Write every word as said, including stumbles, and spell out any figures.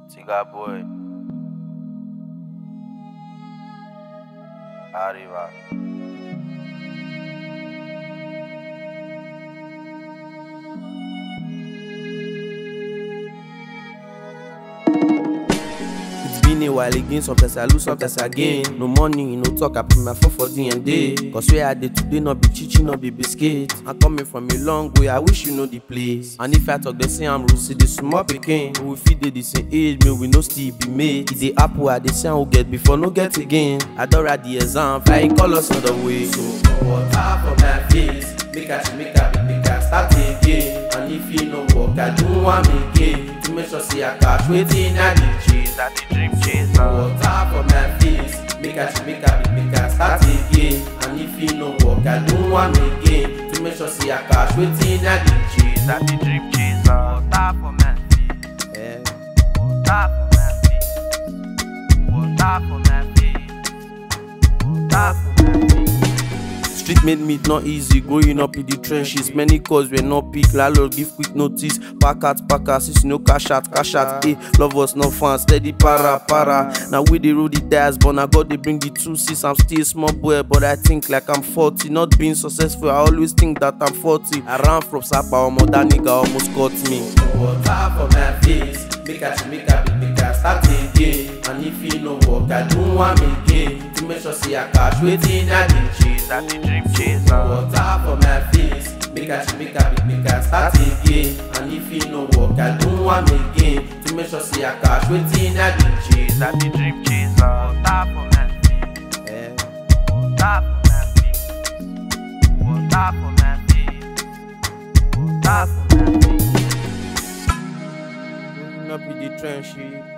Tiga boy. Arriba. It's been a while again, sometimes I lose, sometimes I gain. No money, no talk, I put my phone for D and D. Cause where I did today, not be chichi, not be biscuit. I'm coming from a long way, I wish you know the place. And if I talk, they say I'm rude, see the small picking. We feed the same age, me we no still be made. It's the apple I the sound will get before no get again. I don't write the exam, flying colors on the way. So water for my face, make I make I make I start again. And if you know work, I do want me again. To make sure see I catch waiting at the chase, That the dream chaser. water for my face, make I make I make I start again. And if you know work, I do want me again. To make sure see I catch waiting at the chase. That the dream chaser. Water for my feet. Yeah. Water for my feet. Water for my feet. Water for my feet. Street made meat not easy, growing up in the trenches. Many calls were not pick, landlord give quick notice. Pack out, pack out, since no cash out, cash out. Eh, love us no fun, steady para, para. Now we the road the dice, but I got they bring the two seats. I'm still a small boy, but I think like I'm forty. Not being successful, I always think that I'm forty. I ran from Sapa, almost that nigga almost got me. Water for my face, make I make I make I start again. And if you know work, I do want me again. To make sure see I catch waiting at the chase. That the dream chaser. Water for my face, make I make I make I start again. And if you know work, I do want me again. To make sure see I catch waiting at the chase. That the dream chaser. Water for my feet. Yeah. Water for my feet. Water for my feet. Water for my feet. Growing up in the trenches.